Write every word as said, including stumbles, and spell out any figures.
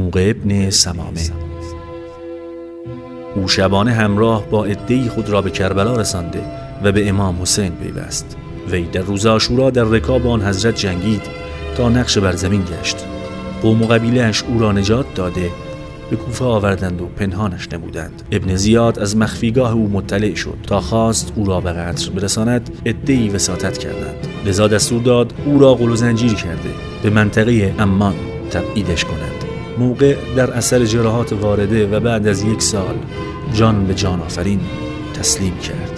یرموق ابن سمامه. او شبانه همراه با عده‌ای خود را به کربلا رسانده و به امام حسین پیوست. وی در روز عاشورا در رکاب آن حضرت جنگید تا نقش بر زمین گشت. قوم و قبیله‌اش او را نجات داده به کوفه آوردند و پنهانش نمودند. ابن زیاد از مخفیگاه او مطلع شد تا خواست او را به قتل برساند. عده‌ای وساطت کردند، لذا دستور داد او را غل و زنجیر کرده به منطقه عمان تبعیدش کنند. موقع در اثر جراحات وارده و بعد از یک سال جان به جان آفرین تسلیم کرد.